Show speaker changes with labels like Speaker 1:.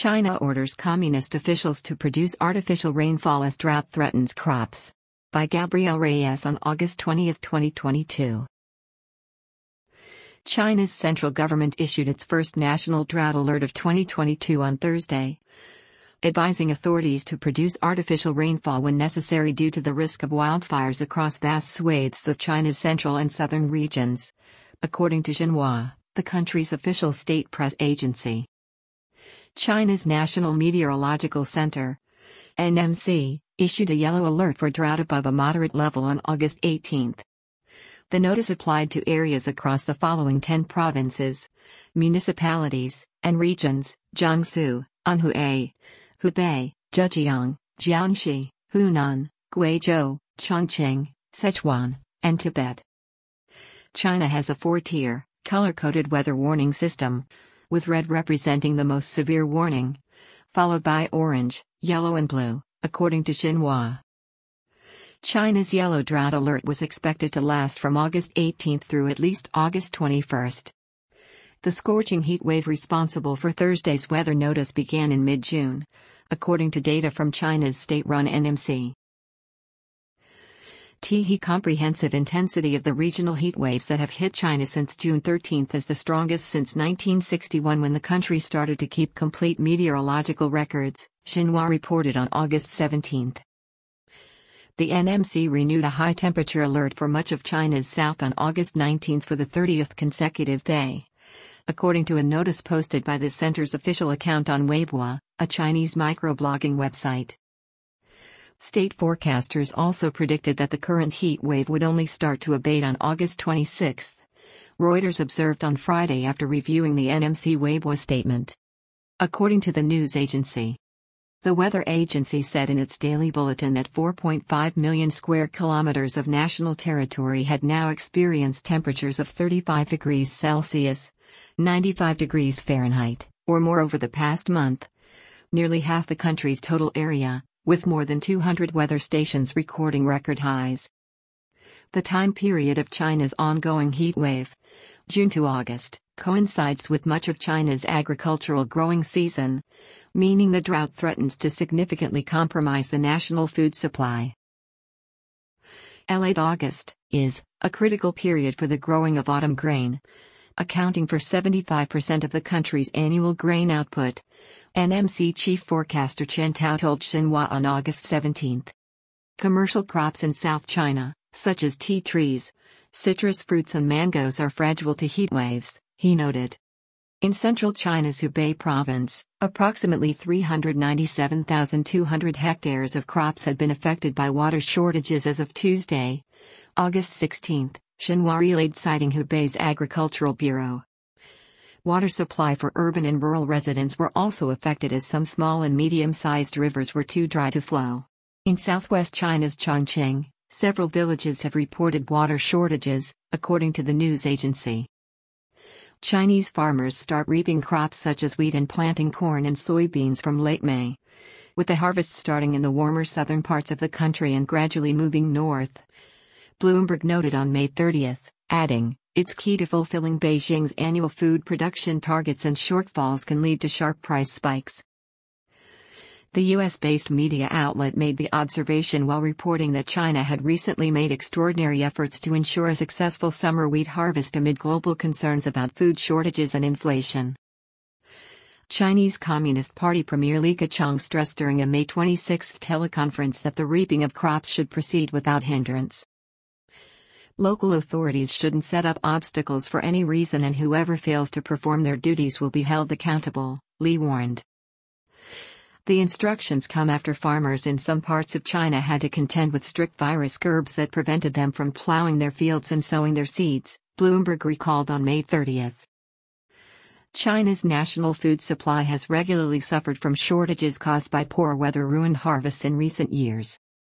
Speaker 1: China orders communist officials to produce artificial rainfall as drought threatens crops. By Gabriel Reyes on August 20, 2022. China's central government issued its first national drought alert of 2022 on Thursday, advising authorities to produce artificial rainfall when necessary due to the risk of wildfires across vast swathes of China's central and southern regions, according to Xinhua, the country's official state press agency. China's National Meteorological Center, NMC, issued a yellow alert for drought above a moderate level on August 18. The notice applied to areas across the following 10 provinces, municipalities, and regions: Jiangsu, Anhui, Hubei, Zhejiang, Jiangxi, Hunan, Guizhou, Chongqing, Sichuan, and Tibet. China has a 4-tier, color-coded weather warning system, with red representing the most severe warning, followed by orange, yellow and blue, according to Xinhua. China's yellow drought alert was expected to last from August 18 through at least August 21. The scorching heat wave responsible for Thursday's weather notice began in mid-June, according to data from China's state-run NMC. The comprehensive intensity of the regional heat waves that have hit China since June 13 is the strongest since 1961, when the country started to keep complete meteorological records, Xinhua reported on August 17. The NMC renewed a high-temperature alert for much of China's south on August 19 for the 30th consecutive day, according to a notice posted by the center's official account on Weibo, a Chinese microblogging website. State forecasters also predicted that the current heat wave would only start to abate on August 26, Reuters observed on Friday after reviewing the NMC Weibo statement. According to the news agency, the weather agency said in its daily bulletin that 4.5 million square kilometers of national territory had now experienced temperatures of 35 degrees Celsius, 95 degrees Fahrenheit, or more over the past month, nearly half the country's total area, with more than 200 weather stations recording record highs. The time period of China's ongoing heat wave, June to August, coincides with much of China's agricultural growing season, meaning the drought threatens to significantly compromise the national food supply. Late August is a critical period for the growing of autumn grain, accounting for 75% of the country's annual grain output, NMC chief forecaster Chen Tao told Xinhua on August 17. Commercial crops in South China, such as tea trees, citrus fruits and mangoes, are fragile to heat waves, he noted. In central China's Hubei province, approximately 397,200 hectares of crops had been affected by water shortages as of Tuesday, August 16, Xinhua relayed, citing Hubei's Agricultural Bureau. Water supply for urban and rural residents were also affected as some small and medium-sized rivers were too dry to flow. In southwest China's Chongqing, several villages have reported water shortages, according to the news agency. Chinese farmers start reaping crops such as wheat and planting corn and soybeans from late May, with the harvest starting in the warmer southern parts of the country and gradually moving north, Bloomberg noted on May 30, adding, "It's key to fulfilling Beijing's annual food production targets, and shortfalls can lead to sharp price spikes." The US-based media outlet made the observation while reporting that China had recently made extraordinary efforts to ensure a successful summer wheat harvest amid global concerns about food shortages and inflation. Chinese Communist Party Premier Li Keqiang stressed during a May 26 teleconference that the reaping of crops should proceed without hindrance. Local authorities shouldn't set up obstacles for any reason, and whoever fails to perform their duties will be held accountable, Li warned. The instructions come after farmers in some parts of China had to contend with strict virus curbs that prevented them from plowing their fields and sowing their seeds, Bloomberg recalled on May 30. China's national food supply has regularly suffered from shortages caused by poor weather-ruined harvests in recent years.